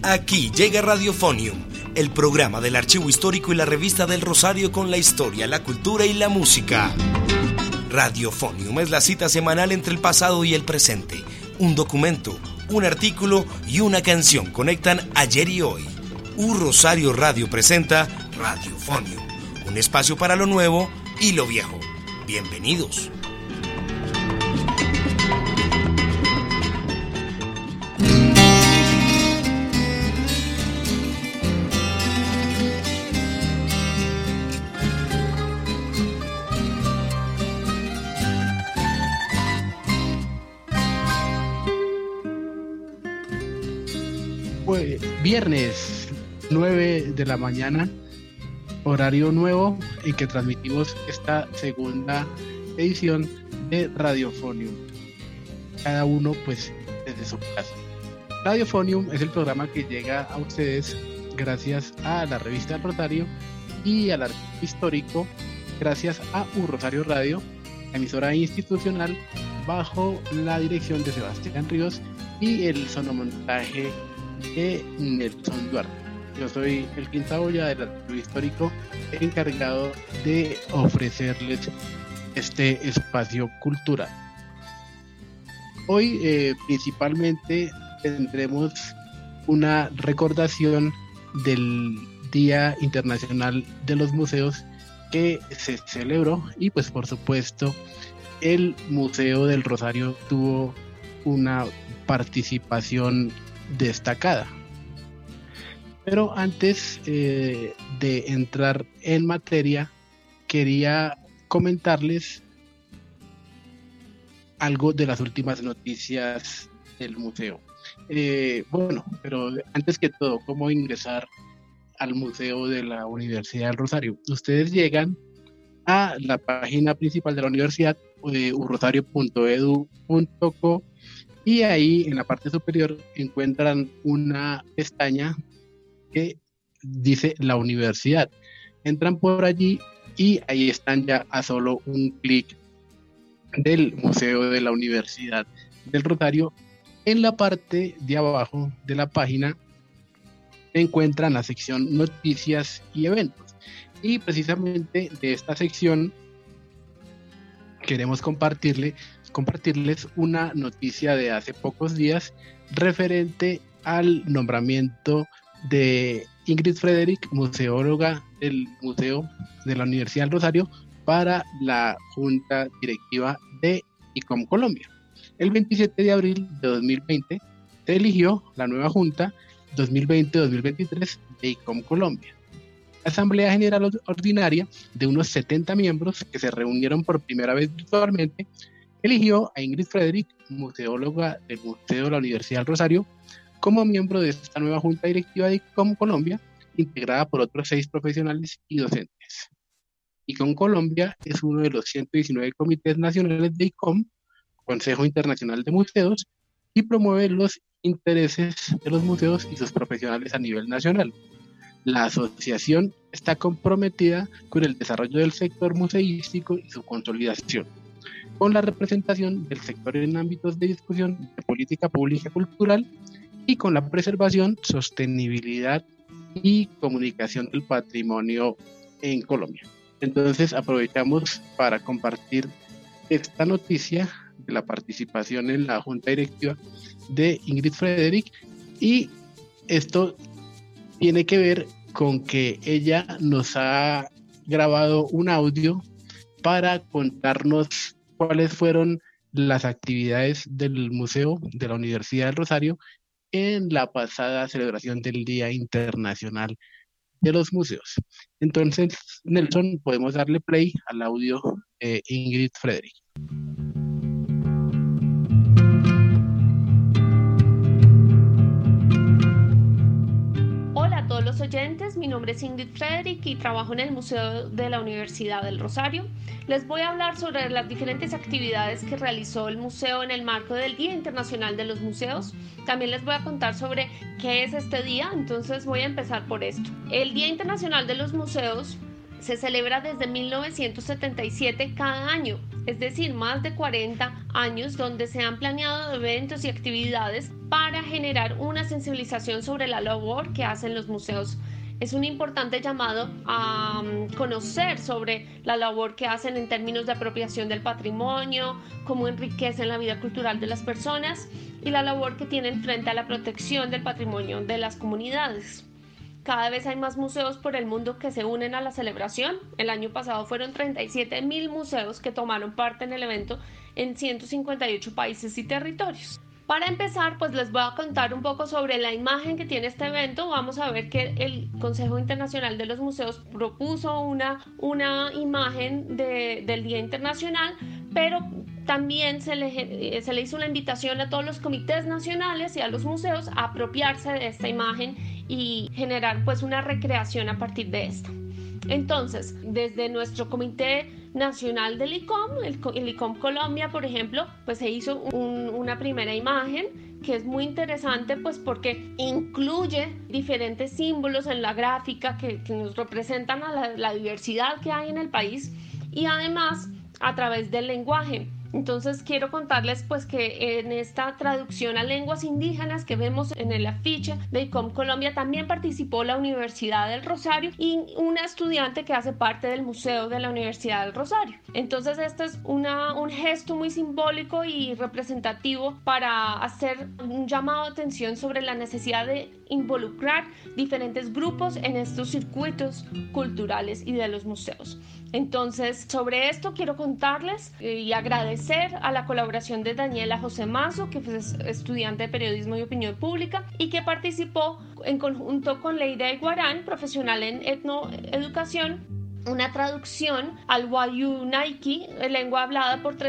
Aquí llega Radiofonium, el programa del Archivo Histórico y la Revista del Rosario con la historia, la cultura y la música. Radiofonium es la cita semanal entre el pasado y el presente. Un documento, un artículo y una canción conectan ayer y hoy. Rosario Radio presenta Radiofonium, un espacio para lo nuevo y lo viejo. Bienvenidos. Viernes 9 de la mañana, horario nuevo en que transmitimos esta segunda edición de Radiofonium, cada uno pues desde su casa. Radiofonium es el programa que llega a ustedes gracias a la revista del Rosario y al Archivo Histórico, gracias a Rosario Radio, emisora institucional bajo la dirección de Sebastián Ríos y el sonomontaje de Nelson Duarte. Yo soy el Quintaboya del Archivo Histórico, encargado de ofrecerles este espacio cultural. Hoy principalmente tendremos una recordación del Día Internacional de los Museos que se celebró, y pues por supuesto el Museo del Rosario tuvo una participación destacada. Pero antes de entrar en materia, quería comentarles algo de las últimas noticias del museo. Pero antes que todo, ¿cómo ingresar al Museo de la Universidad del Rosario? Ustedes llegan a la página principal de la universidad, urosario.edu.co, y ahí en la parte superior encuentran una pestaña que dice la universidad. Entran por allí y ahí están ya a solo un clic del Museo de la Universidad del Rosario. En la parte de abajo de la página encuentran la sección Noticias y Eventos. Y precisamente de esta sección queremos compartirles una noticia de hace pocos días referente al nombramiento de Ingrid Frederick, museóloga del Museo de la Universidad del Rosario, para la Junta Directiva de ICOM Colombia. El 27 de abril de 2020 se eligió la nueva Junta 2020-2023 de ICOM Colombia. La Asamblea General Ordinaria, de unos 70 miembros que se reunieron por primera vez virtualmente, eligió a Ingrid Frederick, museóloga del Museo de la Universidad del Rosario, como miembro de esta nueva Junta Directiva de ICOM Colombia, integrada por otros 6 profesionales y docentes. ICOM Colombia es uno de los 119 comités nacionales de ICOM, Consejo Internacional de Museos, y promueve los intereses de los museos y sus profesionales a nivel nacional. La asociación está comprometida con el desarrollo del sector museístico y su consolidación, con la representación del sector en ámbitos de discusión de política pública cultural y con la preservación, sostenibilidad y comunicación del patrimonio en Colombia. Entonces aprovechamos para compartir esta noticia de la participación en la Junta Directiva de Ingrid Frederick, y esto tiene que ver con que ella nos ha grabado un audio para contarnos cuáles fueron las actividades del Museo de la Universidad del Rosario en la pasada celebración del Día Internacional de los Museos. Entonces, Nelson, podemos darle play al audio de Ingrid Frederick. Hola a todos los oyentes, mi nombre es Ingrid Frederick y trabajo en el Museo de la Universidad del Rosario. Les voy a hablar sobre las diferentes actividades que realizó el museo en el marco del Día Internacional de los Museos. También les voy a contar sobre qué es este día, entonces voy a empezar por esto. El Día Internacional de los Museos se celebra desde 1977 cada año, es decir, más de 40 años donde se han planeado eventos y actividades para generar una sensibilización sobre la labor que hacen los museos. Es un importante llamado a conocer sobre la labor que hacen en términos de apropiación del patrimonio, cómo enriquecen la vida cultural de las personas y la labor que tienen frente a la protección del patrimonio de las comunidades. Cada vez hay más museos por el mundo que se unen a la celebración. El año pasado fueron 37.000 museos que tomaron parte en el evento en 158 países y territorios. Para empezar, pues les voy a contar un poco sobre la imagen que tiene este evento. Vamos a ver que el Consejo Internacional de los Museos propuso una imagen del Día Internacional, pero también se le hizo una invitación a todos los comités nacionales y a los museos a apropiarse de esta imagen y generar pues una recreación a partir de esta. Entonces, desde nuestro Comité Nacional del ICOM, el ICOM Colombia, por ejemplo, pues se hizo una primera imagen que es muy interesante pues porque incluye diferentes símbolos en la gráfica que nos representan a la diversidad que hay en el país y además a través del lenguaje. Entonces quiero contarles pues que en esta traducción a lenguas indígenas que vemos en el afiche de ICOM Colombia también participó la Universidad del Rosario y una estudiante que hace parte del Museo de la Universidad del Rosario. Entonces este es un gesto muy simbólico y representativo para hacer un llamado de atención sobre la necesidad de involucrar diferentes grupos en estos circuitos culturales y de los museos. Entonces, sobre esto quiero contarles y agradecer a la colaboración de Daniela José Mazo, que es estudiante de Periodismo y Opinión Pública y que participó en conjunto con Leida Iguarán, profesional en etnoeducación, una traducción al Wayuu Naiki, lengua hablada por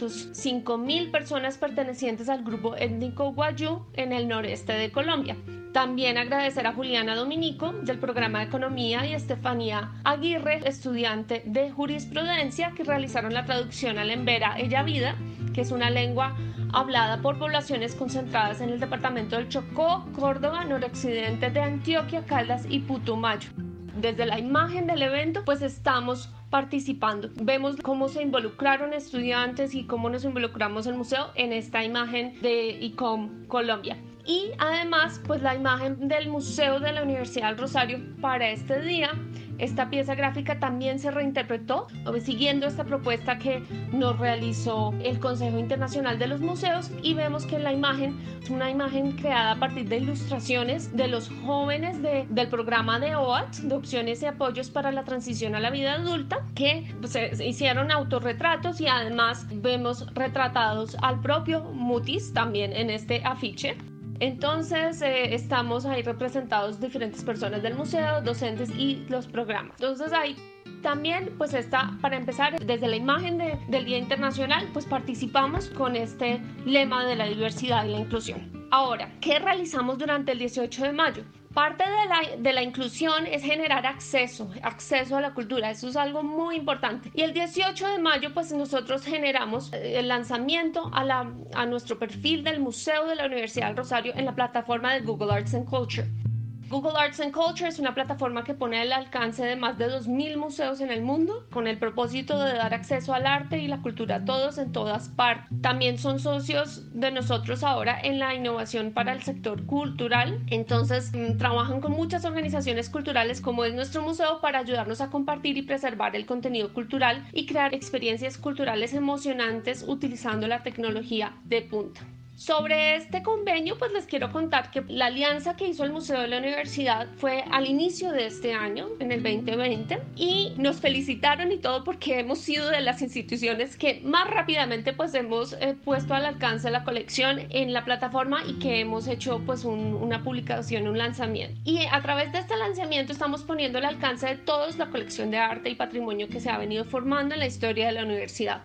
305.000 personas pertenecientes al grupo étnico Wayuu en el noreste de Colombia. También agradecer a Juliana Dominico del programa de Economía y Estefanía Aguirre, estudiante de Jurisprudencia, que realizaron la traducción al Embera Ella Vida, que es una lengua hablada por poblaciones concentradas en el departamento del Chocó, Córdoba, noroccidente de Antioquia, Caldas y Putumayo. Desde la imagen del evento, pues estamos participando. Vemos cómo se involucraron estudiantes y cómo nos involucramos el museo en esta imagen de ICOM Colombia. Y además, pues la imagen del Museo de la Universidad del Rosario para este día. Esta pieza gráfica también se reinterpretó siguiendo esta propuesta que nos realizó el Consejo Internacional de los Museos y vemos que la imagen es una imagen creada a partir de ilustraciones de los jóvenes del programa de OAT, de Opciones y Apoyos para la Transición a la Vida Adulta, que se hicieron autorretratos y además vemos retratados al propio Mutis también en este afiche. Entonces estamos ahí representados diferentes personas del museo, docentes y los programas. Entonces ahí también pues está, para empezar, desde la imagen del Día Internacional, pues participamos con este lema de la diversidad y la inclusión. Ahora, ¿qué realizamos durante el 18 de mayo? Parte de la inclusión es generar acceso a la cultura, eso es algo muy importante. Y el 18 de mayo pues nosotros generamos el lanzamiento a nuestro perfil del Museo de la Universidad del Rosario en la plataforma de Google Arts and Culture. Google Arts and Culture es una plataforma que pone al alcance de más de 2.000 museos en el mundo con el propósito de dar acceso al arte y la cultura a todos en todas partes. También son socios de nosotros ahora en la innovación para el sector cultural. Entonces trabajan con muchas organizaciones culturales como es nuestro museo para ayudarnos a compartir y preservar el contenido cultural y crear experiencias culturales emocionantes utilizando la tecnología de punta. Sobre este convenio, pues les quiero contar que la alianza que hizo el Museo de la Universidad fue al inicio de este año, en el 2020, y nos felicitaron y todo porque hemos sido de las instituciones que más rápidamente pues hemos puesto al alcance la colección en la plataforma y que hemos hecho pues una publicación, un lanzamiento. Y a través de este lanzamiento estamos poniendo al alcance de todos la colección de arte y patrimonio que se ha venido formando en la historia de la universidad.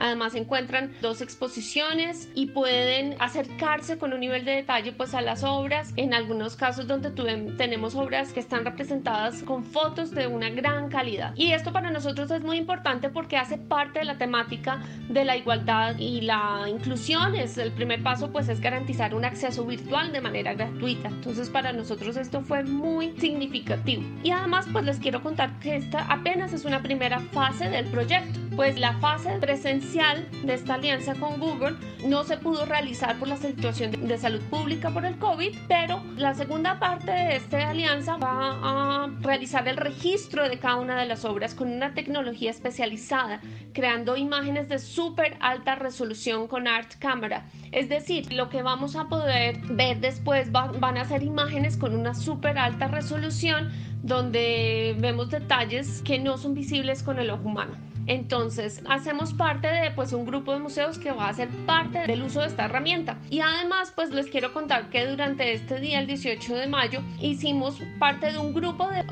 Además encuentran 2 exposiciones y pueden acercarse con un nivel de detalle pues a las obras, en algunos casos donde tenemos obras que están representadas con fotos de una gran calidad. Y esto para nosotros es muy importante porque hace parte de la temática de la igualdad y la inclusión. El primer paso pues es garantizar un acceso virtual de manera gratuita. Entonces para nosotros esto fue muy significativo. Y además pues les quiero contar que esta apenas es una primera fase del proyecto. Pues la fase presencial de esta alianza con Google no se pudo realizar por la situación de salud pública por el COVID, pero la segunda parte de esta alianza va a realizar el registro de cada una de las obras con una tecnología especializada, creando imágenes de súper alta resolución con Art Camera. Es decir, lo que vamos a poder ver después van a ser imágenes con una súper alta resolución donde vemos detalles que no son visibles con el ojo humano. Entonces hacemos parte de un grupo de museos que va a ser parte del uso de esta herramienta. Y además pues les quiero contar que durante este día, el 18 de mayo, hicimos parte de un grupo de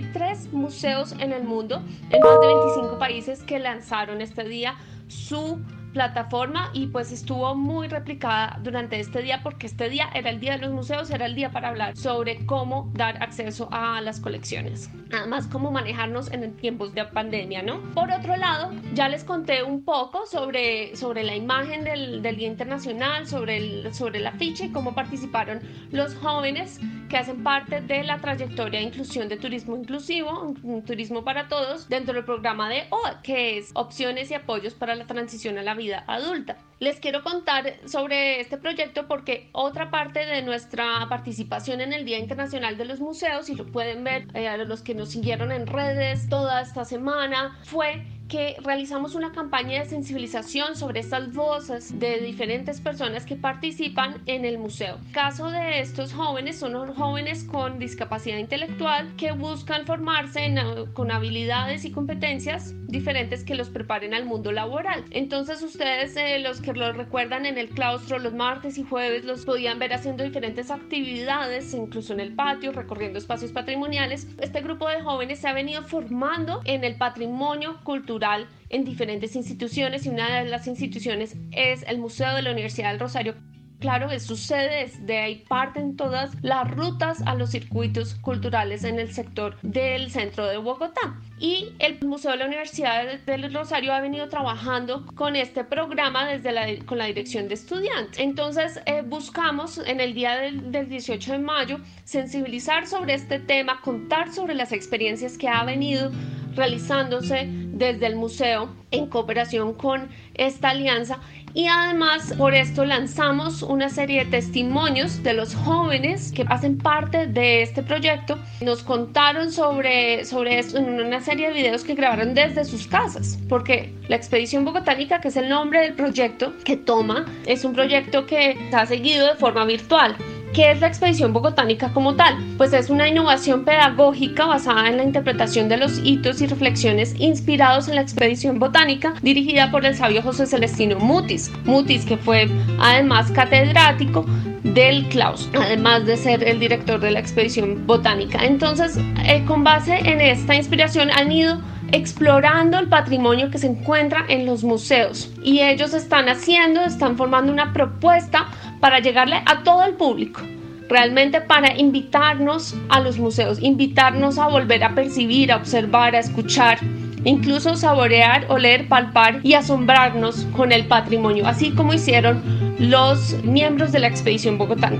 83 museos en el mundo, en más de 25 países, que lanzaron este día su plataforma y pues estuvo muy replicada durante este día, porque este día era el día de los museos, era el día para hablar sobre cómo dar acceso a las colecciones, además cómo manejarnos en tiempos de pandemia, ¿no? Por otro lado, ya les conté un poco sobre la imagen del Día Internacional, sobre el afiche y cómo participaron los jóvenes que hacen parte de la trayectoria de inclusión de turismo inclusivo, un turismo para todos, dentro del programa de OA, que es Opciones y Apoyos para la Transición a la Vida Adulta. Les quiero contar sobre este proyecto porque otra parte de nuestra participación en el Día Internacional de los Museos, y lo pueden ver a los que nos siguieron en redes toda esta semana, fue que realizamos una campaña de sensibilización sobre estas voces de diferentes personas que participan en el museo. El caso de estos jóvenes son jóvenes con discapacidad intelectual que buscan formarse con habilidades y competencias diferentes que los preparen al mundo laboral. Entonces ustedes, los que lo recuerdan en el claustro, los martes y jueves los podían ver haciendo diferentes actividades, incluso en el patio, recorriendo espacios patrimoniales. Este grupo de jóvenes se ha venido formando en el patrimonio cultural en diferentes instituciones, y una de las instituciones es el Museo de la Universidad del Rosario. Claro, es su sede, de ahí parten todas las rutas a los circuitos culturales en el sector del centro de Bogotá. Y el Museo de la Universidad del Rosario ha venido trabajando con este programa con la dirección de estudiantes. Entonces buscamos en el día del 18 de mayo sensibilizar sobre este tema, contar sobre las experiencias que ha venido realizándose desde el museo en cooperación con esta alianza. Y además por esto lanzamos una serie de testimonios de los jóvenes que hacen parte de este proyecto. Nos contaron sobre esto en una serie de videos que grabaron desde sus casas, porque la Expedición Bogotánica, que es el nombre del proyecto que toma, es un proyecto que se ha seguido de forma virtual. ¿Qué es la Expedición Bogotánica como tal? Pues es una innovación pedagógica basada en la interpretación de los hitos y reflexiones inspirados en la Expedición Botánica, dirigida por el sabio José Celestino Mutis, que fue además catedrático del claustro, además de ser el director de la Expedición Botánica. Entonces, con base en esta inspiración han ido explorando el patrimonio que se encuentra en los museos, y ellos están formando una propuesta para llegarle a todo el público, realmente para invitarnos a los museos, invitarnos a volver a percibir, a observar, a escuchar, incluso saborear, oler, palpar y asombrarnos con el patrimonio, así como hicieron los miembros de la Expedición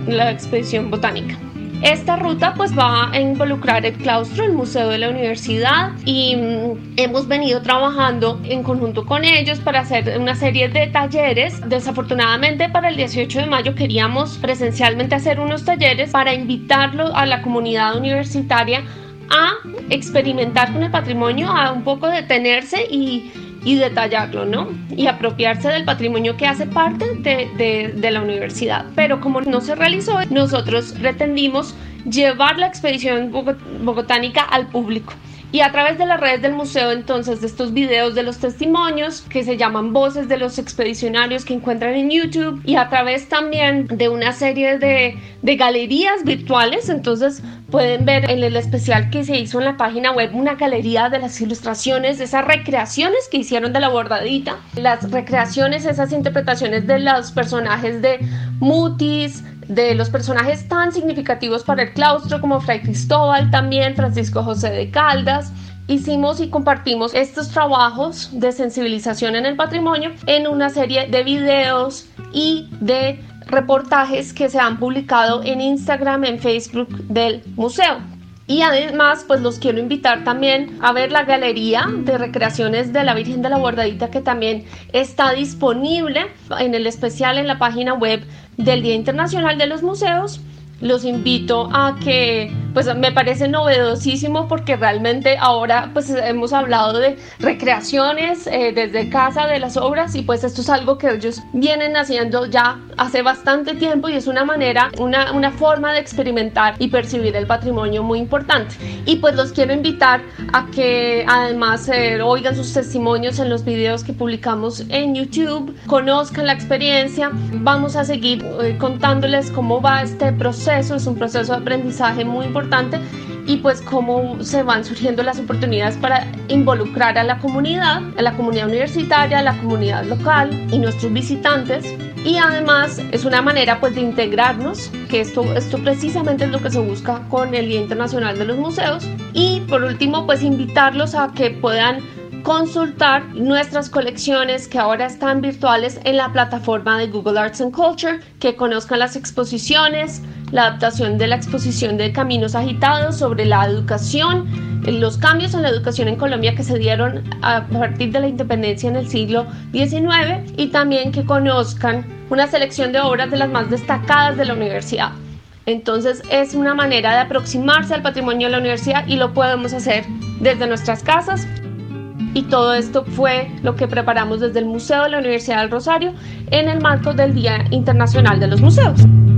Botánica. Esta ruta pues va a involucrar el claustro, el museo de la universidad, y hemos venido trabajando en conjunto con ellos para hacer una serie de talleres. Desafortunadamente para el 18 de mayo queríamos presencialmente hacer unos talleres para invitarlo a la comunidad universitaria a experimentar con el patrimonio, a un poco detenerse y detallarlo, ¿no? Y apropiarse del patrimonio que hace parte de la universidad. Pero como no se realizó, nosotros pretendimos llevar la Expedición Bogotánica al público. Y a través de las redes del museo, entonces, de estos videos de los testimonios que se llaman Voces de los Expedicionarios que encuentran en YouTube, y a través también de una serie de galerías virtuales, entonces pueden ver en el especial que se hizo en la página web una galería de las ilustraciones, de esas recreaciones que hicieron de la bordadita, las recreaciones, esas interpretaciones de los personajes de Mutis, de los personajes tan significativos para el claustro como Fray Cristóbal, también Francisco José de Caldas. Hicimos y compartimos estos trabajos de sensibilización en el patrimonio en una serie de videos y de reportajes que se han publicado en Instagram, en Facebook del museo. Y además, pues los quiero invitar también a ver la galería de recreaciones de la Virgen de la Bordadita, que también está disponible en el especial en la página web del Día Internacional de los Museos. Los invito a que, pues me parece novedosísimo, porque realmente ahora pues hemos hablado de recreaciones desde casa de las obras, y pues esto es algo que ellos vienen haciendo ya hace bastante tiempo, y es una manera, una forma de experimentar y percibir el patrimonio muy importante. Y pues los quiero invitar a que además oigan sus testimonios en los videos que publicamos en YouTube, conozcan la experiencia. Vamos a seguir contándoles cómo va este proceso. Es un proceso de aprendizaje muy importante, y pues cómo se van surgiendo las oportunidades para involucrar a la comunidad universitaria, a la comunidad local y nuestros visitantes. Y además es una manera pues de integrarnos, que esto precisamente es lo que se busca con el Día Internacional de los Museos. Y por último, pues invitarlos a que puedan consultar nuestras colecciones, que ahora están virtuales en la plataforma de Google Arts and Culture, que conozcan las exposiciones, la adaptación de la exposición de Caminos Agitados sobre la educación, los cambios en la educación en Colombia que se dieron a partir de la independencia en el siglo XIX, y también que conozcan una selección de obras de las más destacadas de la universidad. Entonces es una manera de aproximarse al patrimonio de la universidad, y lo podemos hacer desde nuestras casas. Y todo esto fue lo que preparamos desde el Museo de la Universidad del Rosario en el marco del Día Internacional de los Museos.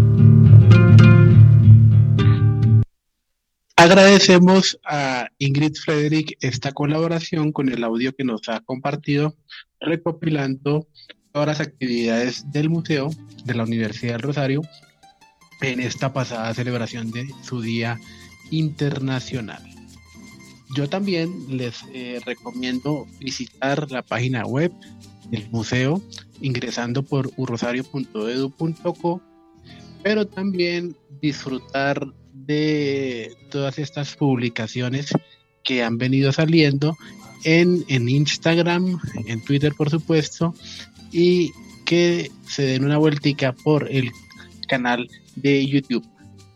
Agradecemos a Ingrid Frederick esta colaboración con el audio que nos ha compartido, recopilando todas las actividades del Museo de la Universidad del Rosario en esta pasada celebración de su Día Internacional. Yo también les recomiendo visitar la página web del museo ingresando por urrosario.edu.co, pero también disfrutar de todas estas publicaciones que han venido saliendo en Instagram, en Twitter por supuesto, y que se den una vueltica por el canal de YouTube.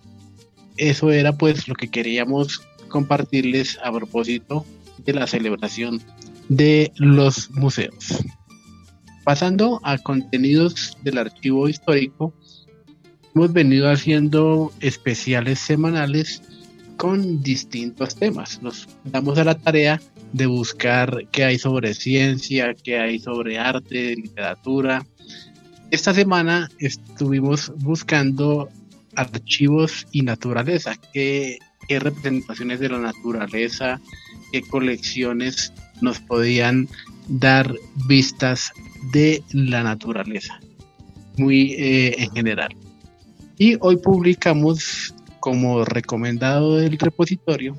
Eso era pues lo que queríamos compartirles a propósito de la celebración de los museos. Pasando a contenidos del archivo histórico, hemos venido haciendo especiales semanales con distintos temas. Nos damos a la tarea de buscar qué hay sobre ciencia, qué hay sobre arte, literatura. Esta semana estuvimos buscando archivos y naturaleza, qué representaciones de la naturaleza, qué colecciones nos podían dar vistas de la naturaleza, muy en general. Y hoy publicamos, como recomendado del repositorio,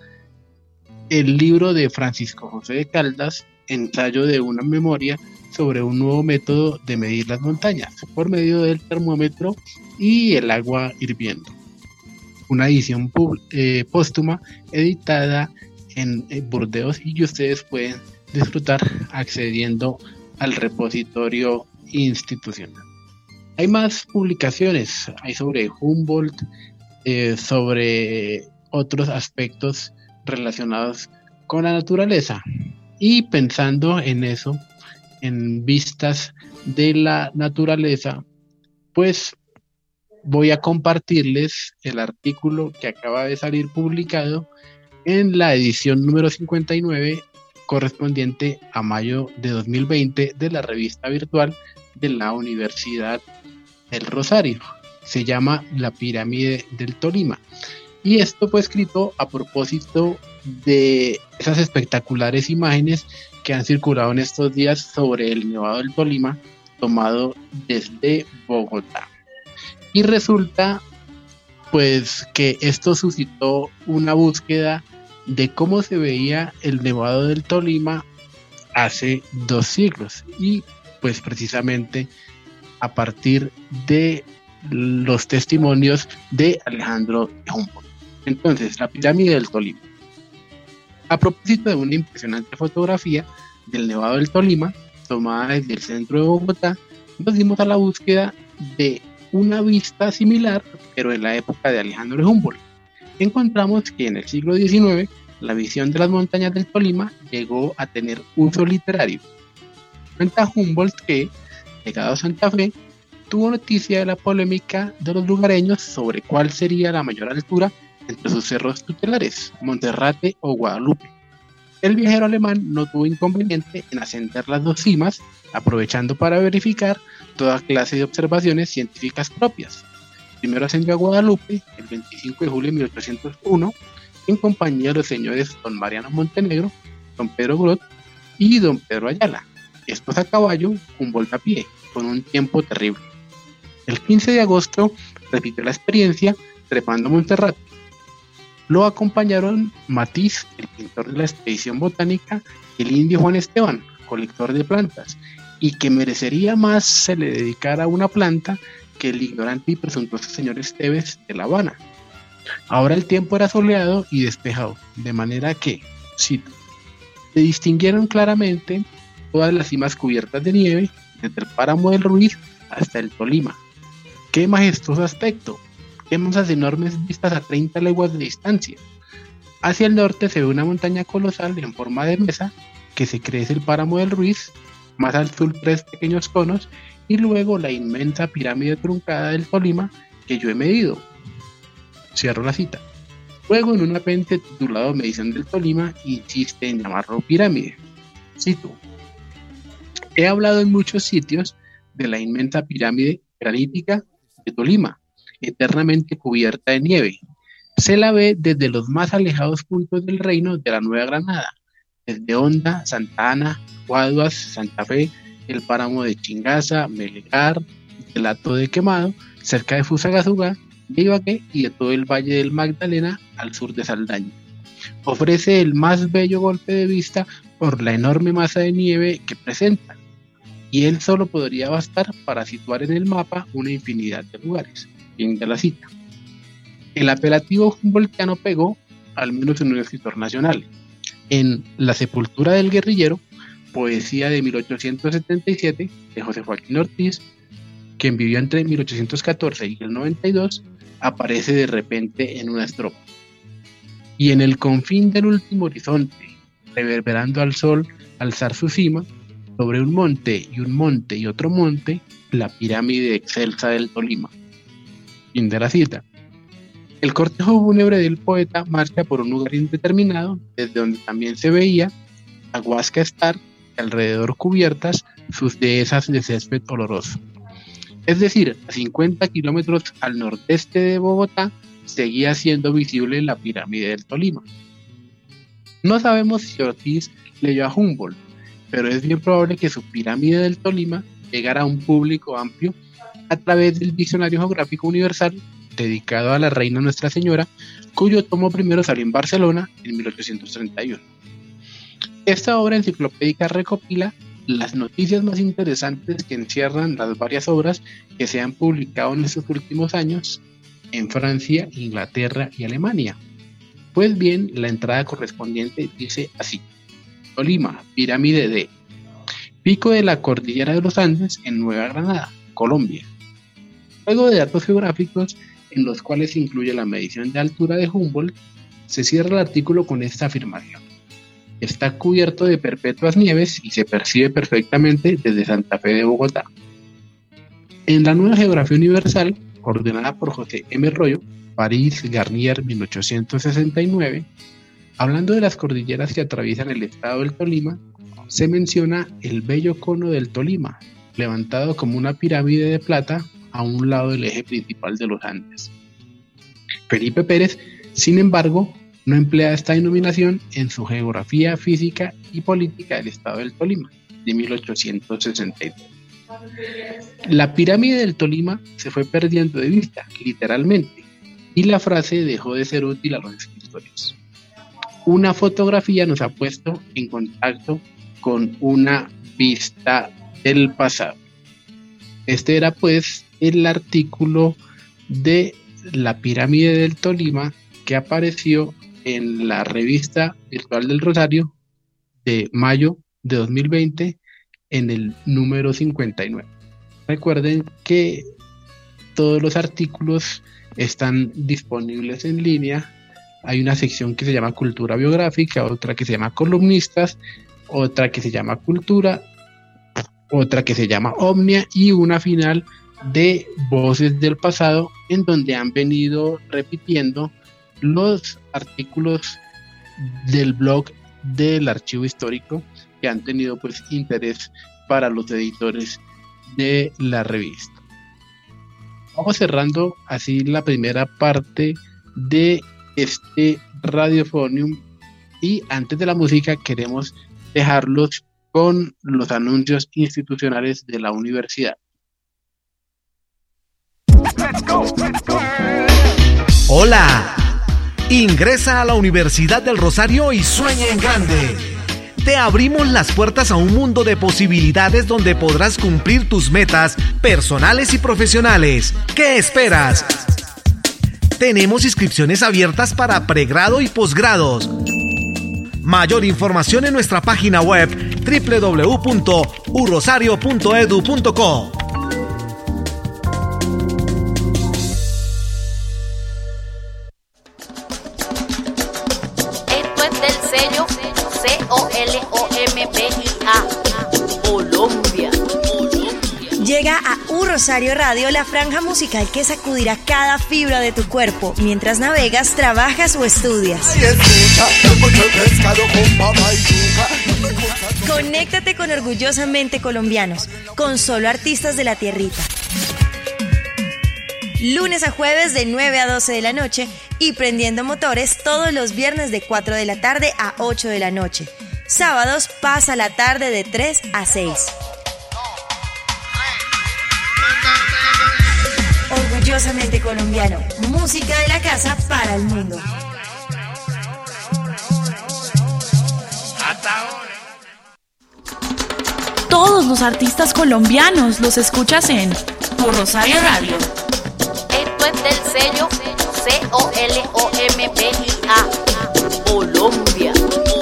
el libro de Francisco José de Caldas, Ensayo de una memoria sobre un nuevo método de medir las montañas por medio del termómetro y el agua hirviendo. Una edición póstuma editada en Burdeos, y que ustedes pueden disfrutar accediendo al repositorio institucional. Hay más publicaciones, hay sobre Humboldt, sobre otros aspectos relacionados con la naturaleza. Y pensando en eso, en vistas de la naturaleza, pues voy a compartirles el artículo que acaba de salir publicado en la edición número 59, correspondiente a mayo de 2020, de la revista virtual de la Universidad del Rosario. Se llama La pirámide del Tolima, y esto fue escrito a propósito de esas espectaculares imágenes que han circulado en estos días sobre el Nevado del Tolima, tomado desde Bogotá. Y resulta pues que esto suscitó una búsqueda de cómo se veía el Nevado del Tolima hace 2 siglos, y pues precisamente a partir de los testimonios de Alejandro de Humboldt. Entonces, la pirámide del Tolima. A propósito de una impresionante fotografía del Nevado del Tolima, tomada desde el centro de Bogotá, nos dimos a la búsqueda de una vista similar, pero en la época de Alejandro de Humboldt. Encontramos que en el siglo XIX, la visión de las montañas del Tolima llegó a tener uso literario. Cuenta Humboldt que, llegado a Santa Fe, tuvo noticia de la polémica de los lugareños sobre cuál sería la mayor altura entre sus cerros tutelares, Monserrate o Guadalupe. El viajero alemán no tuvo inconveniente en ascender las 2 cimas, aprovechando para verificar toda clase de observaciones científicas propias. Primero ascendió a Guadalupe el 25 de julio de 1801, en compañía de los señores don Mariano Montenegro, don Pedro Grot y don Pedro Ayala, estos a caballo, Humboldt a pie, con un tiempo terrible. El 15 de agosto repitió la experiencia trepando a Monserrate. Lo acompañaron Matisse, el pintor de la expedición botánica, y el indio Juan Esteban, colector de plantas, y que merecería más se le dedicara a una planta que el ignorante y presuntuoso señor Esteves de La Habana. Ahora el tiempo era soleado y despejado, de manera que, cito, se distinguieron claramente todas las cimas cubiertas de nieve, desde el páramo del Ruiz hasta el Tolima. ¡Qué majestuoso aspecto! ¡Qué masas enormes vistas a 30 leguas de distancia! Hacia el norte se ve una montaña colosal en forma de mesa que se crece el páramo del Ruiz, más al sur 3 pequeños conos y luego la inmensa pirámide truncada del Tolima que yo he medido. Cierro la cita. Luego, en un apéndice titulado Medición del Tolima, insiste en llamarlo pirámide. Cito: he hablado en muchos sitios de la inmensa pirámide granítica de Tolima, eternamente cubierta de nieve. Se la ve desde los más alejados puntos del reino de la Nueva Granada, desde Honda, Santa Ana, Guaduas, Santa Fe, el páramo de Chingaza, Melgar, el Hato de Quemado, cerca de Fusagasugá, de Ibagué y de todo el Valle del Magdalena al sur de Saldaña. Ofrece el más bello golpe de vista por la enorme masa de nieve que presenta, y él solo podría bastar para situar en el mapa una infinidad de lugares. Fin de la cita. El apelativo humboldtiano pegó, al menos en un escritor nacional. En La sepultura del guerrillero, poesía de 1877 de José Joaquín Ortiz, quien vivió entre 1814 y el 92, aparece de repente en una estrofa. Y en el confín del último horizonte, reverberando al sol alzar su cima, sobre un monte y otro monte, la pirámide excelsa del Tolima. Fin de la cita. El cortejo fúnebre del poeta marcha por un lugar indeterminado, desde donde también se veía a Huasca estar y alrededor cubiertas sus dehesas de césped oloroso. Es decir, a 50 kilómetros al nordeste de Bogotá seguía siendo visible la pirámide del Tolima. No sabemos si Ortiz leyó a Humboldt, pero es bien probable que su pirámide del Tolima llegara a un público amplio a través del Diccionario Geográfico Universal dedicado a la Reina Nuestra Señora, cuyo tomo primero salió en Barcelona en 1831. Esta obra enciclopédica recopila las noticias más interesantes que encierran las varias obras que se han publicado en estos últimos años en Francia, Inglaterra y Alemania. Pues bien, la entrada correspondiente dice así: Tolima, pirámide de Pico de la Cordillera de los Andes en Nueva Granada, Colombia. Luego de datos geográficos, en los cuales se incluye la medición de altura de Humboldt, se cierra el artículo con esta afirmación: está cubierto de perpetuas nieves y se percibe perfectamente desde Santa Fe de Bogotá. En la Nueva Geografía Universal, ordenada por José M. Royo, París, Garnier, 1869, hablando de las cordilleras que atraviesan el estado del Tolima, se menciona el bello cono del Tolima, levantado como una pirámide de plata a un lado del eje principal de los Andes. Felipe Pérez, sin embargo, no emplea esta denominación en su geografía física y política del estado del Tolima, de 1862. La pirámide del Tolima se fue perdiendo de vista, literalmente, y la frase dejó de ser útil a los escritores. Una fotografía nos ha puesto en contacto con una vista del pasado. Este era pues el artículo de la pirámide del Tolima que apareció en la revista virtual del Rosario de mayo de 2020 en el número 59. Recuerden que todos los artículos están disponibles en línea. Hay una sección que se llama Cultura Biográfica, otra que se llama Columnistas, otra que se llama Cultura, otra que se llama Omnia y una final de Voces del Pasado, en donde han venido repitiendo los artículos del blog del Archivo Histórico que han tenido pues interés para los editores de la revista. Vamos cerrando así la primera parte de este Radiofonium, y antes de la música queremos dejarlos con los anuncios institucionales de la universidad. Hola, ingresa a la Universidad del Rosario y sueña en grande. Te abrimos las puertas a un mundo de posibilidades donde podrás cumplir tus metas personales y profesionales. ¿Qué esperas? Tenemos inscripciones abiertas para pregrado y posgrados. Mayor información en nuestra página web www.urosario.edu.co. Esto es del sello COLOMBIA, Colombia. Llega a Rosario Radio la franja musical que sacudirá cada fibra de tu cuerpo mientras navegas, trabajas o estudias. Conéctate con Orgullosamente Colombianos, con solo artistas de la tierrita. Lunes a jueves de 9 a 12 de la noche y prendiendo motores todos los viernes de 4 de la tarde a 8 de la noche. Sábados pasa la tarde de 3 a 6. Orgullosamente Colombiano, música de la casa para el mundo. Todos los artistas colombianos los escuchas en Tu Rosario Radio. Esto es del sello COLOMBIA, Colombia.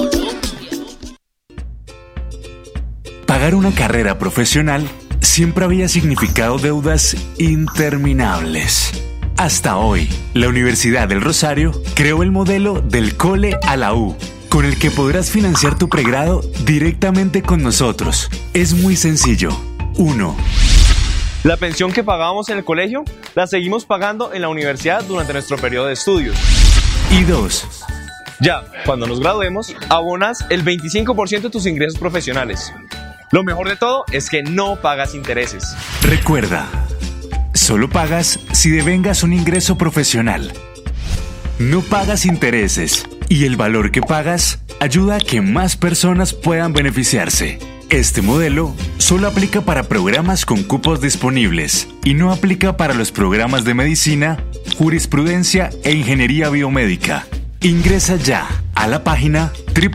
Pagar una carrera profesional siempre había significado deudas interminables. Hasta hoy, la Universidad del Rosario creó el modelo del Cole a la U, con el que podrás financiar tu pregrado directamente con nosotros. Es muy sencillo. 1. La pensión que pagábamos en el colegio, la seguimos pagando en la universidad durante nuestro periodo de estudios. Y 2. Ya, cuando nos graduemos, abonas el 25% de tus ingresos profesionales. Lo mejor de todo es que no pagas intereses. Recuerda, solo pagas si devengas un ingreso profesional. No pagas intereses y el valor que pagas ayuda a que más personas puedan beneficiarse. Este modelo solo aplica para programas con cupos disponibles y no aplica para los programas de medicina, jurisprudencia e ingeniería biomédica. Ingresa ya a la página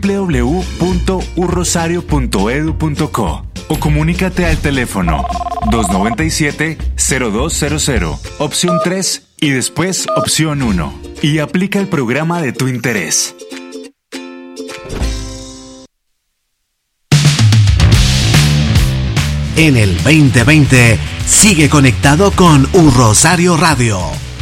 www.urrosario.edu.co o comunícate al teléfono 297-0200, opción 3 y después opción 1 y aplica el programa de tu interés. En el 2020, sigue conectado con Rosario Radio.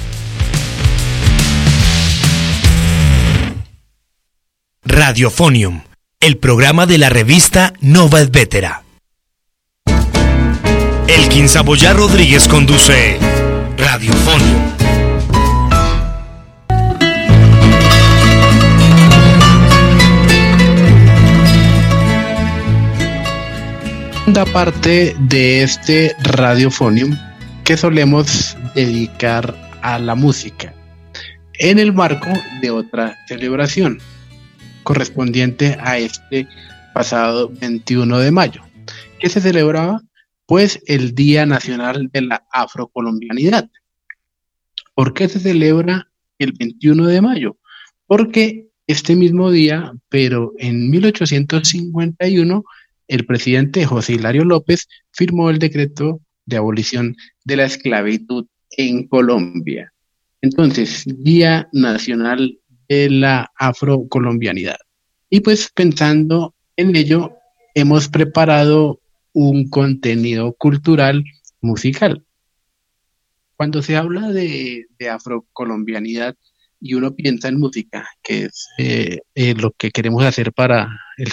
Radiofonium, el programa de la revista Nova et Vetera. Elkin Saboya Rodríguez conduce Radiofonium. Segunda parte de este Radiofonium que solemos dedicar a la música. en el marco de otra celebración correspondiente a este pasado 21 de mayo. ¿Qué se celebraba? Pues el Día Nacional de la Afrocolombianidad. ¿Por qué se celebra el 21 de mayo? Porque este mismo día, pero en 1851, el presidente José Hilario López firmó el decreto de abolición de la esclavitud en Colombia. Entonces, Día Nacional de la Afrocolombianidad. Y pues pensando en ello, hemos preparado un contenido cultural musical. Cuando se habla de afrocolombianidad y uno piensa en música, que es lo que queremos hacer para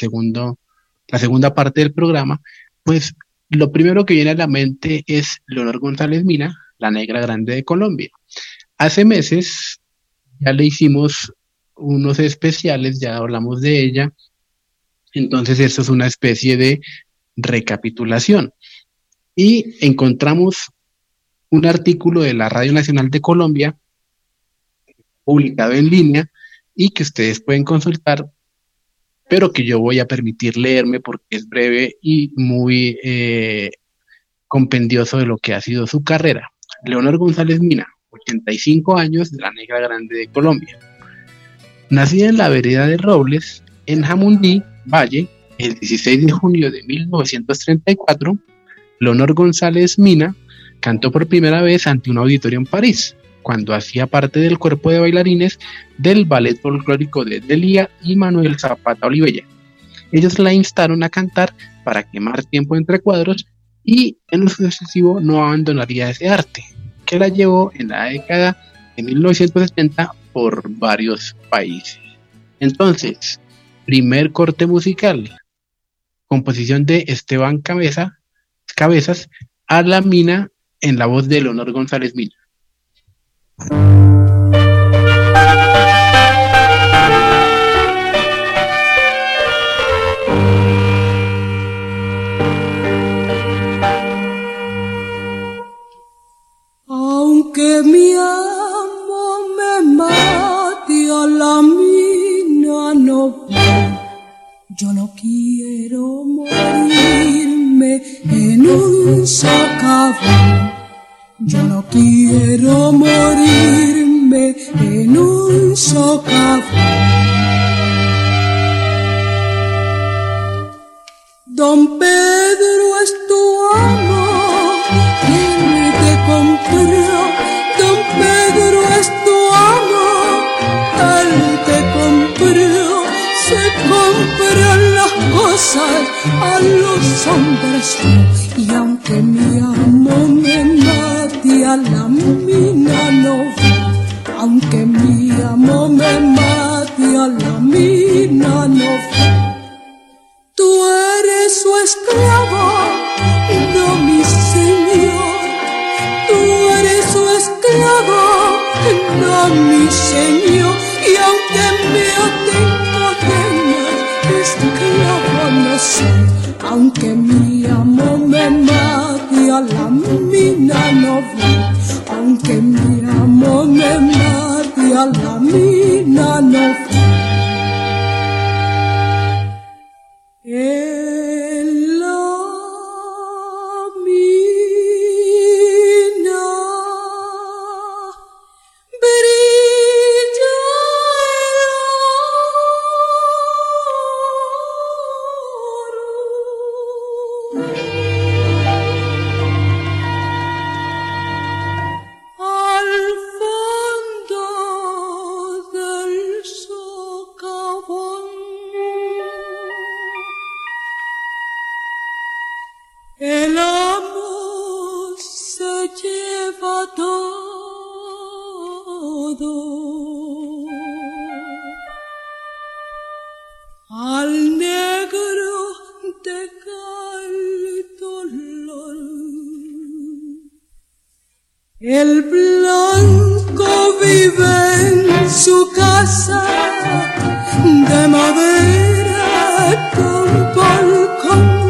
la segunda parte del programa, pues lo primero que viene a la mente es Leonor González Mina, la Negra Grande de Colombia. Hace meses ya le hicimos unos especiales, ya hablamos de ella, entonces esto es una especie de recapitulación. Y encontramos un artículo de la Radio Nacional de Colombia, publicado en línea, y que ustedes pueden consultar, pero que yo voy a permitir leerme porque es breve y muy compendioso de lo que ha sido su carrera. Leonor González Mina, 85 años, de la Negra Grande de Colombia. Nacida en la vereda de Robles, en Jamundí, Valle, el 16 de junio de 1934, Leonor González Mina cantó por primera vez ante un auditorio en París, cuando hacía parte del cuerpo de bailarines del ballet folclórico de Delia y Manuel Zapata Olivella. Ellos la instaron a cantar para quemar tiempo entre cuadros y en lo sucesivo no abandonaría ese arte, que la llevó en la década de 1970 por varios países. Entonces, primer corte musical, composición de Esteban Cabezas, a la Mina en la voz de Leonor González Mina. Aunque mi amor me mate a la mina, no, yo no quiero morirme en un socavón. Yo no quiero morirme en un socavón. Don Pedro es tu amo, quien te compró. Don Pedro es tu amo, él te compró. Se compran las cosas a los hombres, y aunque mi amo me mate a la mina, no, aunque mi amo me mate a la mina, no, tú eres su esclavo, no mi señor, tú eres su esclavo, no mi señor, y aunque me aten cadenas, esclavo no soy, aunque mi amo me mate a la mina, no voy, aunque mi amo me mate a la mina, no voy. En la mina brilla el oro. Al fondo del socavón, el amor se lleva todo. Al negro deja el dolor. El blanco vive en su casa de madera con balcón.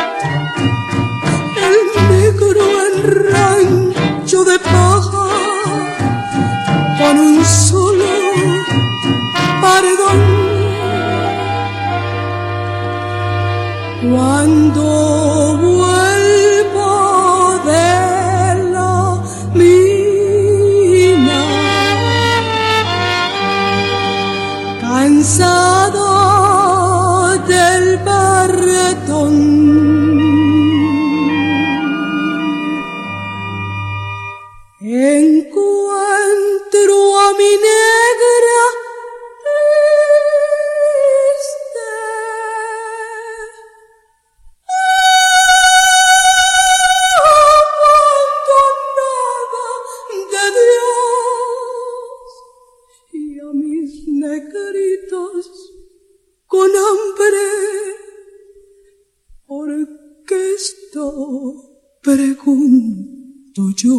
El negro en rancho de paja con un solo cuando vuelvo de la mina, cansado del barretón, encuentro a mi negra triste, abandonada de Dios, y a mis negritos con hambre. ¿Por qué esto pregunto yo?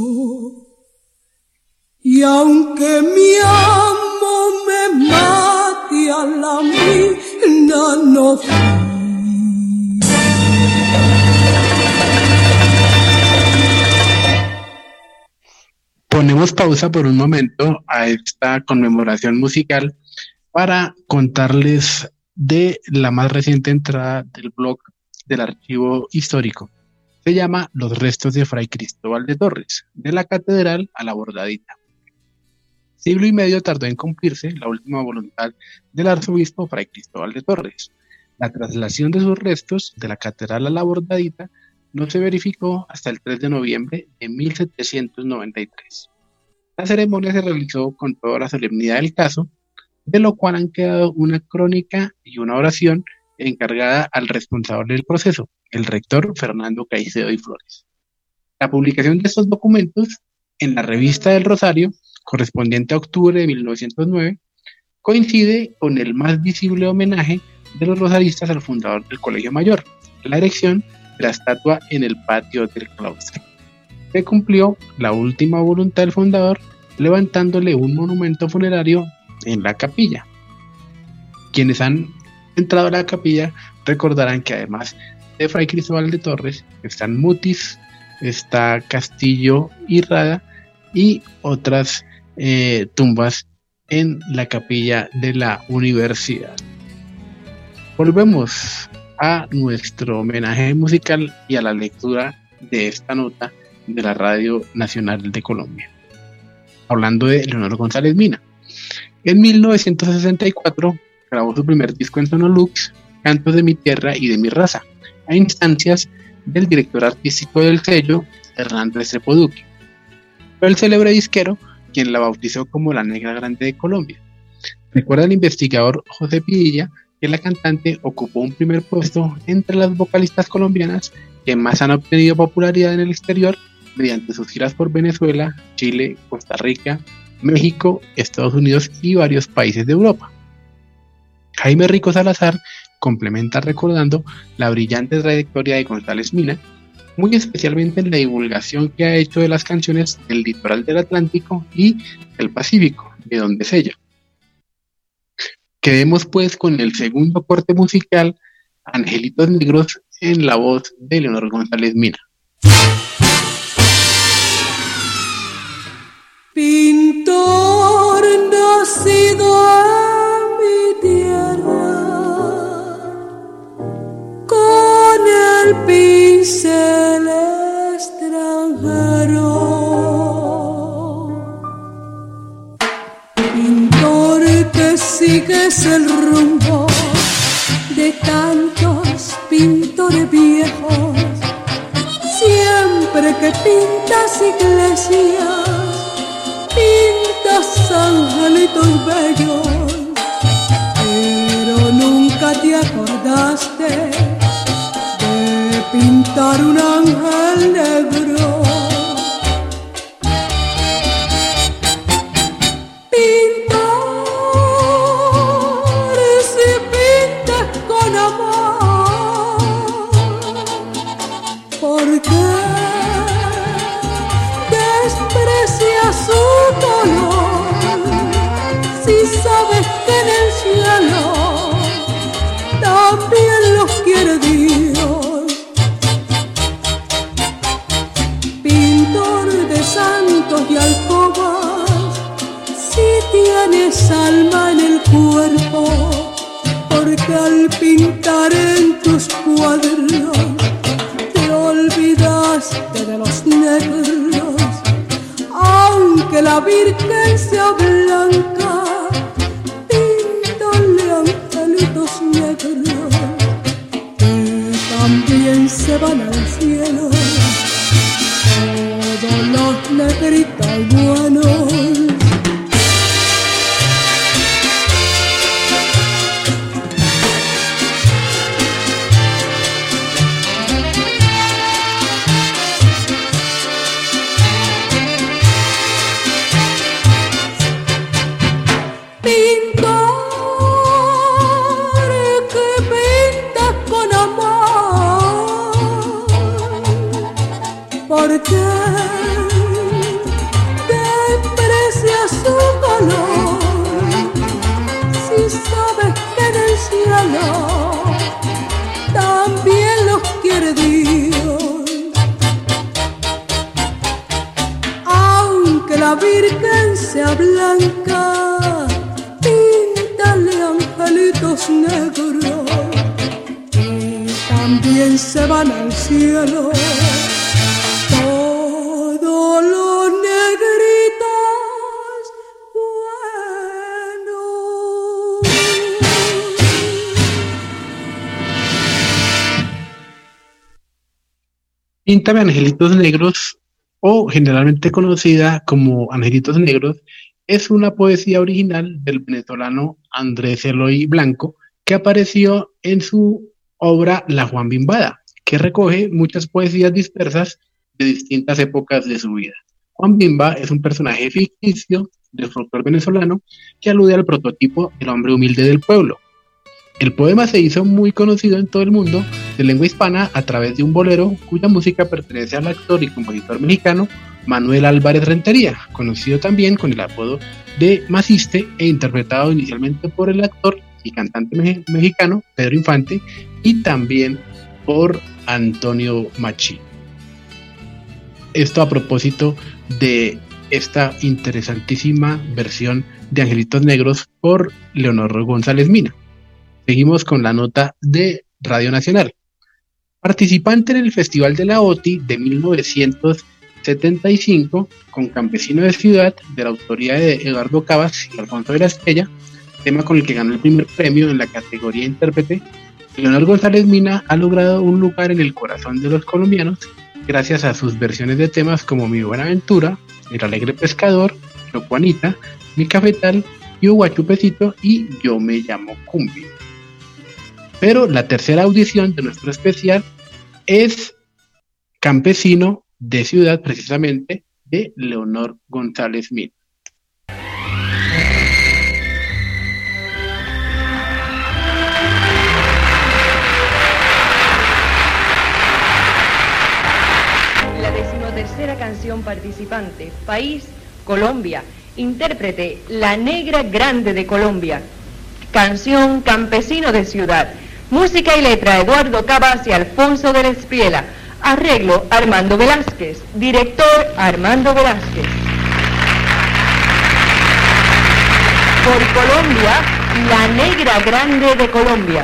Y aunque mi amo me mate a la mina, no fui. Ponemos pausa por un momento a esta conmemoración musical para contarles de la más reciente entrada del blog del Archivo Histórico. Se llama Los restos de Fray Cristóbal de Torres, de la Catedral a la Bordadita. Siglo y medio tardó en cumplirse la última voluntad del arzobispo Fray Cristóbal de Torres. La traslación de sus restos de la Catedral a la Bordadita no se verificó hasta el 3 de noviembre de 1793. La ceremonia se realizó con toda la solemnidad del caso, de lo cual han quedado una crónica y una oración encargada al responsable del proceso, el rector Fernando Caicedo y Flores. La publicación de estos documentos en la Revista del Rosario, correspondiente a octubre de 1909, coincide con el más visible homenaje de los rosaristas al fundador del Colegio Mayor, la erección de la estatua en el patio del claustro. Se cumplió la última voluntad del fundador levantándole un monumento funerario en la capilla. Quienes han entrado a la capilla recordarán que además de Fray Cristóbal de Torres están Mutis, está Castillo y Rada y otras tumbas en la capilla de la universidad. Volvemos a nuestro homenaje musical y a la lectura de esta nota de la Radio Nacional de Colombia. Hablando de Leonor González Mina. En 1964 grabó su primer disco en Sonolux, Cantos de mi tierra y de mi raza, a instancias del director artístico del sello, Hernando Restrepo Duque. Fue el célebre disquero quien la bautizó como la Negra Grande de Colombia. Recuerda el investigador José Pidilla que la cantante ocupó un primer puesto entre las vocalistas colombianas que más han obtenido popularidad en el exterior mediante sus giras por Venezuela, Chile, Costa Rica, México, Estados Unidos y varios países de Europa. Jaime Rico Salazar complementa recordando la brillante trayectoria de González Mina, muy especialmente en la divulgación que ha hecho de las canciones del litoral del Atlántico y del Pacífico, de donde es ella. Quedemos pues con el segundo corte musical, Angelitos Negros, en la voz de Leonor González Mina. Pintor nacido en mi tierra, con el pincel extranjero, pintor que sigues el rumbo de tantos pintores viejos, siempre que pintas iglesias, pintas angelitos bellos, pero nunca te acordaste de pintar un ángel negro. Pintar, si pintas con amor, ¿por qué desprecias su color? Si sabes que en el cielo también los quiere Dios. Pintor de santos y alcobas, si tienes alma en el cuerpo, ¿por qué que al pintar en tus cuadros te olvidaste de los negros, aunque la Virgen sea blanca, píntale angelitos negros que también se van al cielo, todos los negritos buenos. ¿Por qué desprecias su color si sabes que en el cielo también los quiere Dios? Aunque la Virgen sea blanca, píntale angelitos negros que también se van al cielo. Píntame angelitos negros, o generalmente conocida como Angelitos Negros, es una poesía original del venezolano Andrés Eloy Blanco que apareció en su obra La Juan Bimbada, que recoge muchas poesías dispersas de distintas épocas de su vida. Juan Bimba es un personaje ficticio del folclore venezolano que alude al prototipo del hombre humilde del pueblo. El poema se hizo muy conocido en todo el mundo de lengua hispana a través de un bolero cuya música pertenece al actor y compositor mexicano Manuel Álvarez Rentería, conocido también con el apodo de Maciste e interpretado inicialmente por el actor y cantante mexicano Pedro Infante y también por Antonio Machín. Esto a propósito de esta interesantísima versión de Angelitos Negros por Leonor González Mina. Seguimos con la nota de Radio Nacional. Participante en el Festival de la OTI de 1975 con Campesino de Ciudad, de la autoría de Eduardo Cabas y Alfonso de la Estrella, tema con el que ganó el primer premio en la categoría intérprete, Leonor González Mina ha logrado un lugar en el corazón de los colombianos gracias a sus versiones de temas como Mi Buenaventura, El Alegre Pescador, Yo Juanita, Mi Cafetal, Yo Guachupecito y Yo Me Llamo Cumbia. Pero la tercera audición de nuestro especial es Campesino de Ciudad, precisamente, de Leonor González Mina. La 13ª canción participante, país, Colombia, intérprete, La Negra Grande de Colombia, canción Campesino de Ciudad. Música y letra, Eduardo Cabas y Alfonso de la Espriela. Arreglo, Armando Velázquez. Director, Armando Velázquez. Por Colombia, La Negra Grande de Colombia.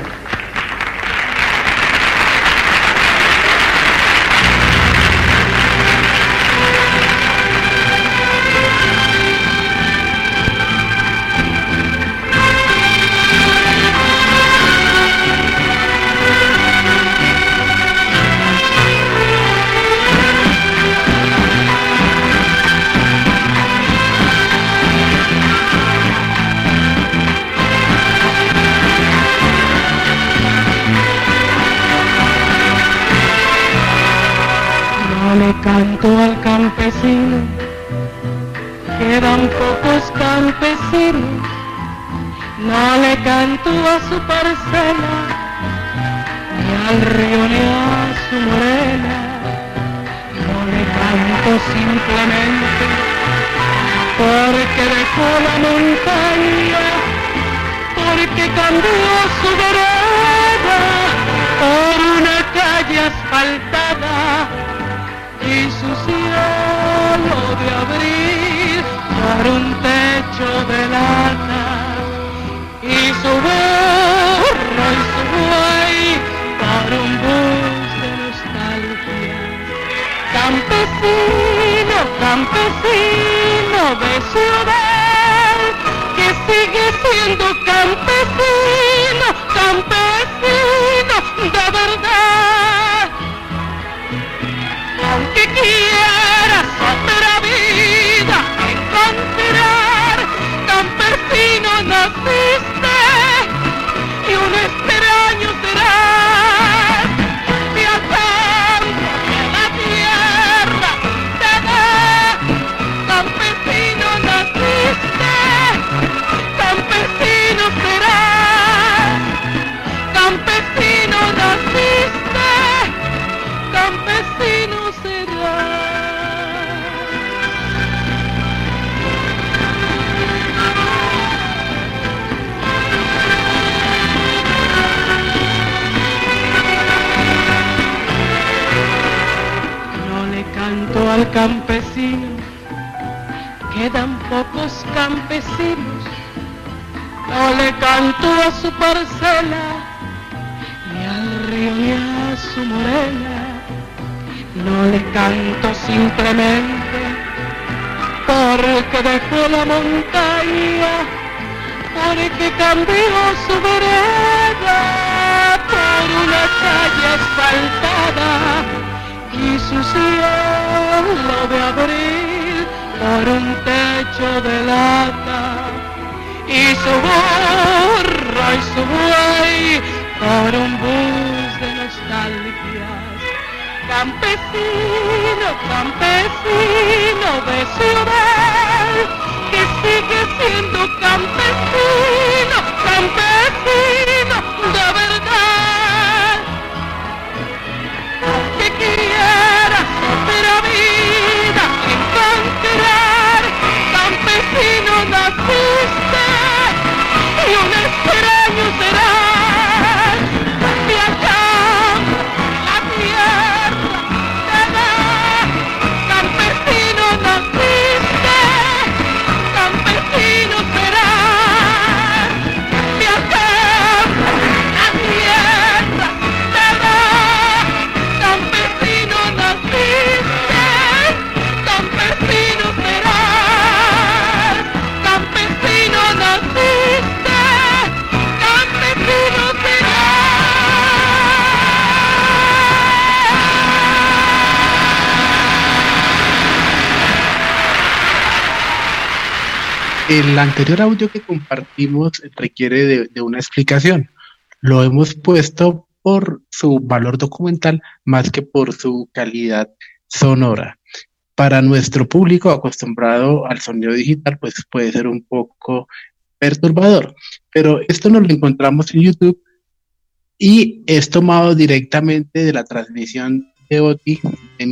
Le canto al campesino, quedan pocos campesinos, no le canto a su parcela, ni al río ni a su morena, no le canto simplemente porque dejó la montaña, porque cambió su vereda por una calle asfaltada y su cielo de abril por un techo de lata y su burro y campesino de ciudad, que sigue siendo campesino, campesino de verdad. Aunque quieras otra vida encontrar, campesino naciste y un extraño serás. Viajando que la tierra te da, campesino naciste, campesino serás. Campesino naciste, campesino serás. Canto al campesino, quedan pocos campesinos. No le canto a su parcela, ni al río ni a su morena. No le canto simplemente porque dejó la montaña, porque cambió su vereda por una calle asfaltada y su cielo de abril por un techo de lata, y su burro y su buey por un bus de nostalgias. Campesino, campesino de ciudad, que sigue siendo campesino, campesino de verdad. Que quieras otra vida encontrar, campesino naciste y un extraño serás. Viajando la tierra te da, campesino naciste, campesino serás. Viajando la tierra te da, campesino naciste, campesino serás. Campesino naciste, campesino serás. El anterior audio que compartimos requiere de una explicación. Lo hemos puesto por su valor documental más que por su calidad sonora. Para nuestro público acostumbrado al sonido digital, pues puede ser un poco perturbador, pero esto nos lo encontramos en YouTube y es tomado directamente de la transmisión de OTI de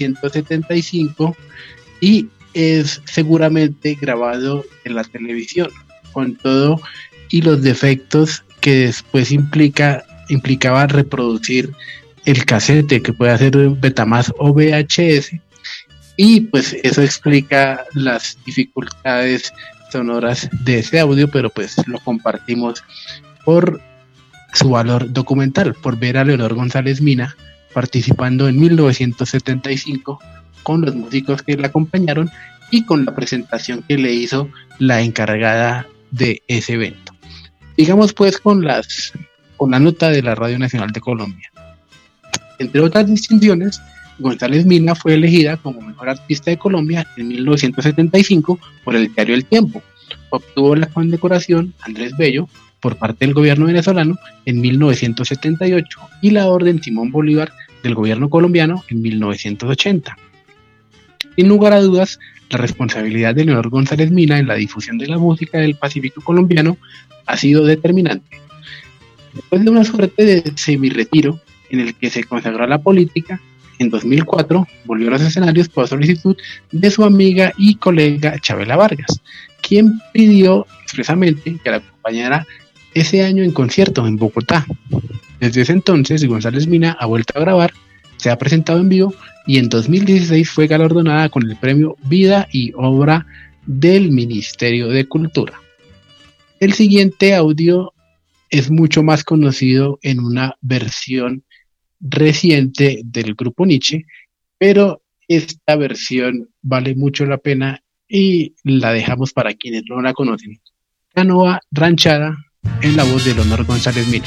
1975 y es seguramente grabado en la televisión, con todo y los defectos que después implicaba reproducir el casete, que puede ser Betamax o VHS, y pues eso explica las dificultades sonoras de ese audio, pero pues lo compartimos por su valor documental, por ver a Leonor González Mina participando en 1975 con los músicos que le acompañaron y con la presentación que le hizo la encargada de ese evento. Digamos pues con la nota de la Radio Nacional de Colombia. Entre otras distinciones, González Mina fue elegida como mejor artista de Colombia en 1975 por el diario El Tiempo. Obtuvo la condecoración Andrés Bello por parte del gobierno venezolano en 1978 y la Orden Simón Bolívar del gobierno colombiano en 1980. Sin lugar a dudas, la responsabilidad de Leonor González Mina en la difusión de la música del Pacífico colombiano ha sido determinante. Después de una suerte de semi-retiro en el que se consagró a la política, en 2004 volvió a los escenarios por solicitud de su amiga y colega Chabela Vargas, quien pidió expresamente que la acompañara ese año en concierto en Bogotá. Desde ese entonces, González Mina ha vuelto a grabar, se ha presentado en vivo y en 2016 fue galardonada con el premio Vida y Obra del Ministerio de Cultura. El siguiente audio es mucho más conocido en una versión reciente del grupo Nietzsche, pero esta versión vale mucho la pena y la dejamos para quienes no la conocen. Canoa Ranchada en la voz de Leonor González Mina.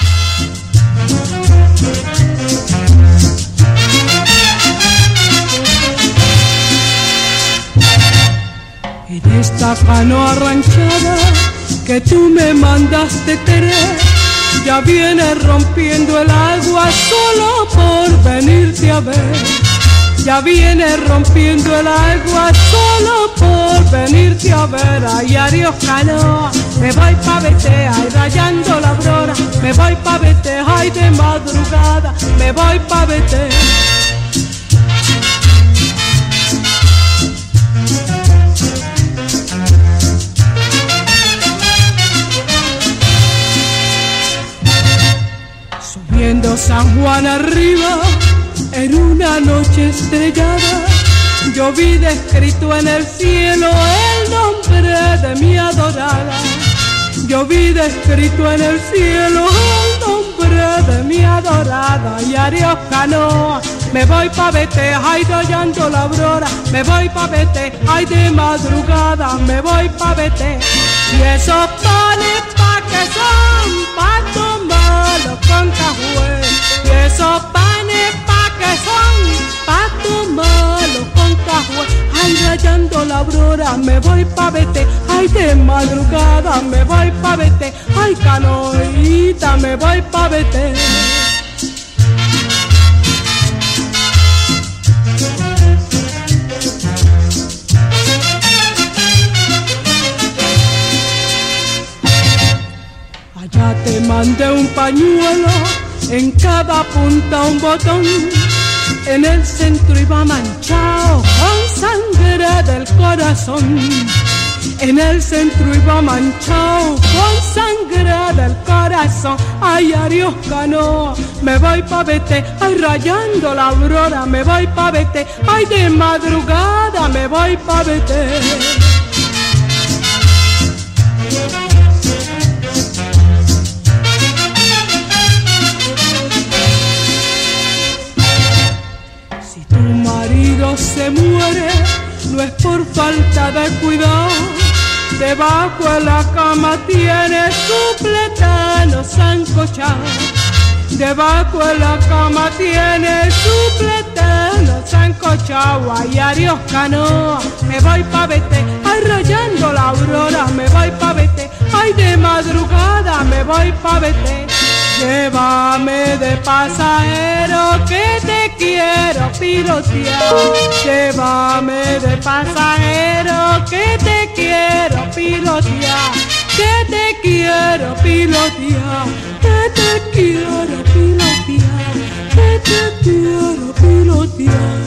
En esta canoa ranchada que tú me mandaste tener, ya viene rompiendo el agua solo por venirte a ver. Ya viene rompiendo el agua solo por venirte a ver. Ay, adiós canoa, me voy pa' verte, ay, rayando la aurora. Me voy pa' verte, ay, de madrugada, me voy pa' verte. Subiendo San Juan arriba, en una noche estrellada, yo vi descrito en el cielo el nombre de mi adorada. Yo vi descrito en el cielo el nombre de mi adorada. Y adiós canoa, me voy pa' vete, ay, rayando la aurora. Me voy pa' vete, ay, de madrugada, me voy pa' vete. Y esos panes pa' que son, pa' tomarlos con cajuel. Y esos panes pa' que son, pa' tomarlos con cajuel. Ay, rayando la aurora, me voy pa' vete, ay, de madrugada, me voy pa' vete. Ay, canoita, me voy pa' vete. Ya te mandé un pañuelo, en cada punta un botón. En el centro iba manchado con sangre del corazón. En el centro iba manchado con sangre del corazón. Ay, adiós canoa, me voy pa' vete, ay, rayando la aurora, me voy pa' vete, ay, de madrugada, me voy pa' vete. Se muere, no es por falta de cuidado. Debajo de la cama tiene su plátano sancochado. Debajo de la cama tiene su plátano sancochado. Ay, adiós canoa, me voy pa' vete, ay, rayando la aurora, me voy pa' vete, ay, de madrugada, me voy pa' vete. Llévame de pasajero que te quiero pilotear. Llévame de pasajero que te quiero pilotear. Que te quiero pilotear. Que te quiero pilotear. Que te quiero pilotear.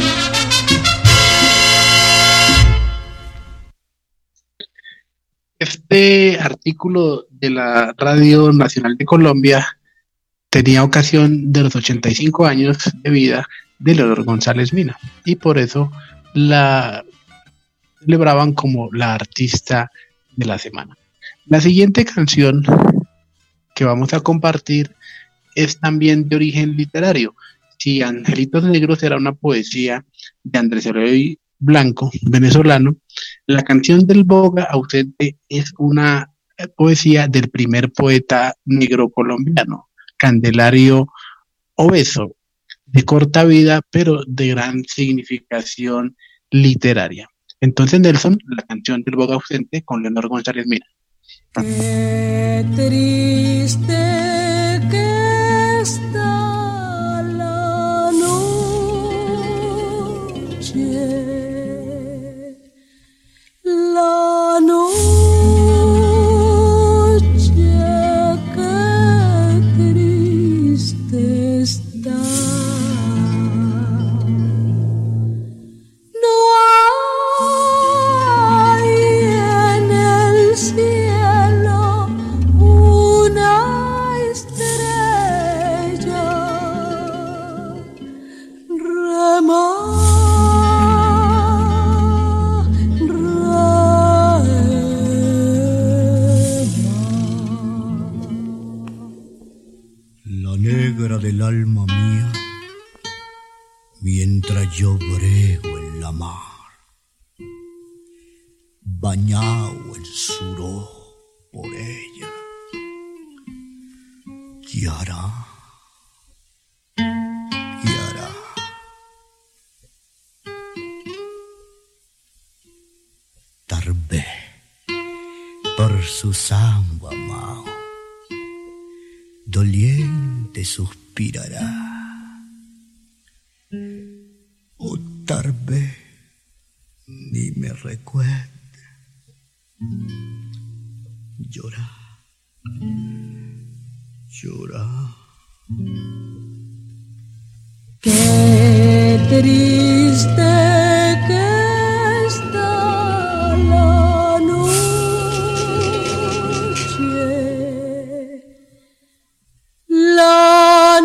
Este artículo de la Radio Nacional de Colombia tenía ocasión de los 85 años de vida de Leonor González Mina y por eso la celebraban como la artista de la semana. La siguiente canción que vamos a compartir es también de origen literario. Si Angelitos Negros era una poesía de Andrés Eloy Blanco, venezolano, la canción del Boga ausente es una poesía del primer poeta negro colombiano, Candelario Obeso, de corta vida, pero de gran significación literaria. Entonces, Nelson, la canción del Boga ausente con Leonor González Mina. Qué triste que está la noche, la noche. Estrella yo brego en la mar, bañado en sudor por ella. Yara, Yara. Tarbé por su samba amao, doliente suspirará. O tarbé ni me recuerde, llora, llora. Qué triste que está la noche, la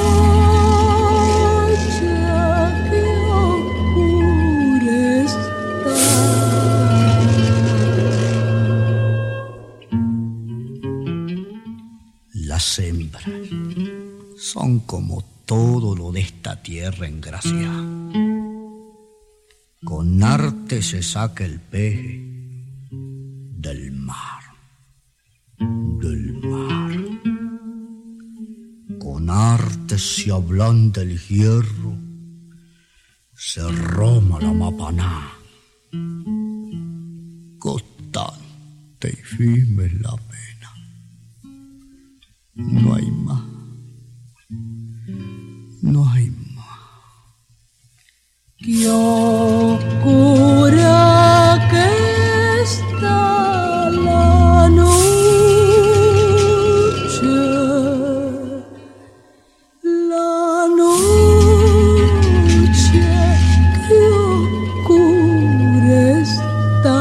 noche que oscura está. Las hembras son como todo lo de esta tierra en gracia. Con arte se saca el peje del mar, del mar. Con arte se ablanda el hierro, se roma la mapaná. Constante y firme es la pena, no hay más. No hay más. Qué oscura que está la noche, la noche que oscura está.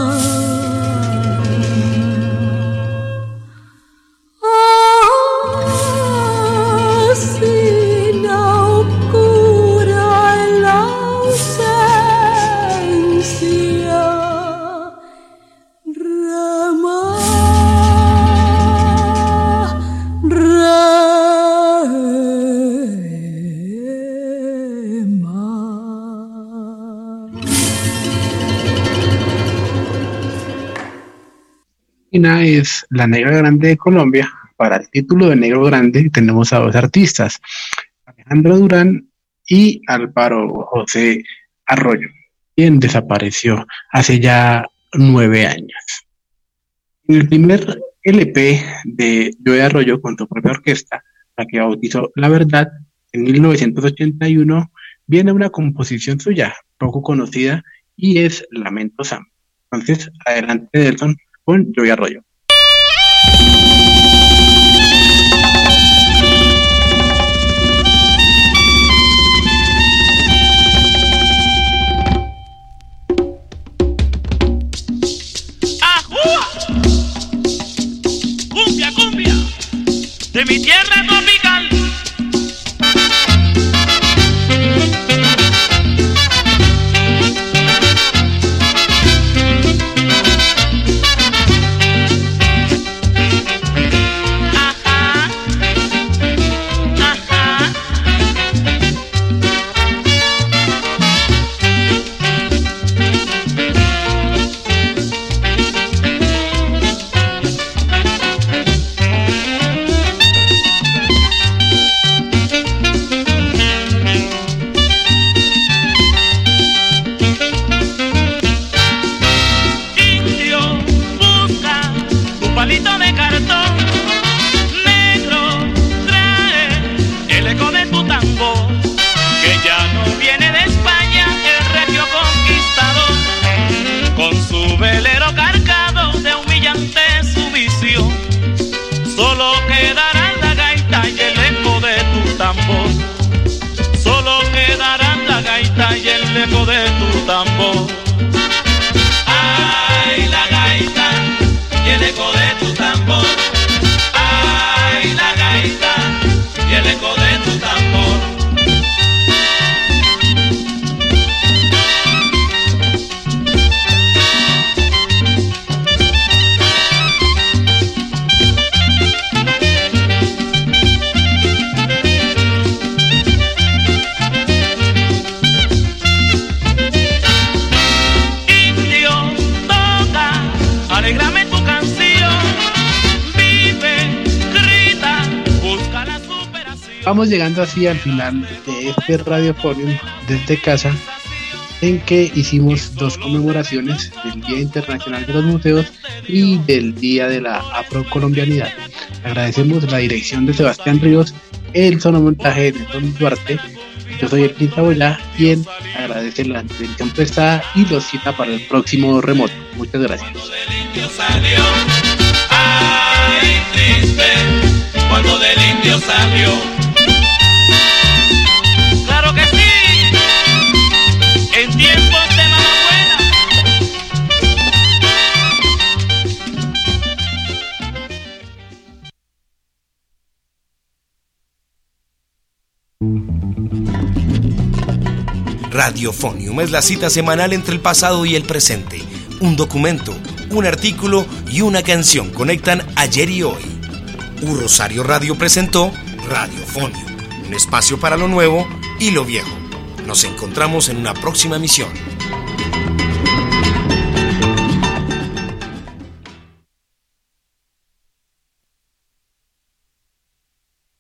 Es La Negra Grande de Colombia. Para el título de Negro Grande tenemos a dos artistas, Alejandro Durán y Álvaro José Arroyo, quien desapareció hace ya 9 años. En el primer LP de Joe Arroyo con su propia orquesta, la que bautizó La Verdad, en 1981, viene una composición suya, poco conocida, y es Lamento Sam. Entonces, adelante Delson con Joe Arroyo. Cumbia, cumbia, de mi tierra tropical. Solo quedarán la gaita y el eco de tu tambor. Ay, la gaita y el eco de tu tambor. Ay, la gaita y el eco de tu tambor. alégrame tu canción, vive, grita, busca la superación. Vamos llegando así al final de este Radiofonium desde casa, en que hicimos 2 conmemoraciones del Día Internacional de los Museos y del Día de la Afrocolombianidad. Agradecemos la dirección de Sebastián Ríos, el sonomontaje de Don Duarte. Yo soy el Quinta Boyá, quien agradece la atención prestada y los cita para el próximo remoto. Muchas gracias. Ay, triste, cuando del indio salió. Claro que sí, en tiempos de mala Radiofonium es la cita semanal entre el pasado y el presente. Un documento, un artículo y una canción conectan ayer y hoy. Rosario Radio presentó Radiofonium, un espacio para lo nuevo y lo viejo. Nos encontramos en una próxima emisión.